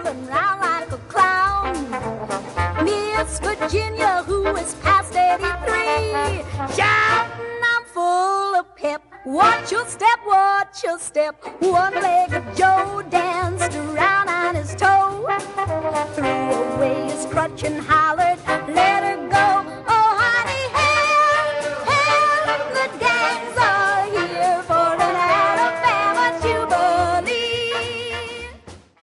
rolling round like a clown. Miss Virginia, who is past 83, shouting, I'm full of pep. Watch your step, watch your step. One-legged Joe danced around on his toe, threw away his crutch and hollered,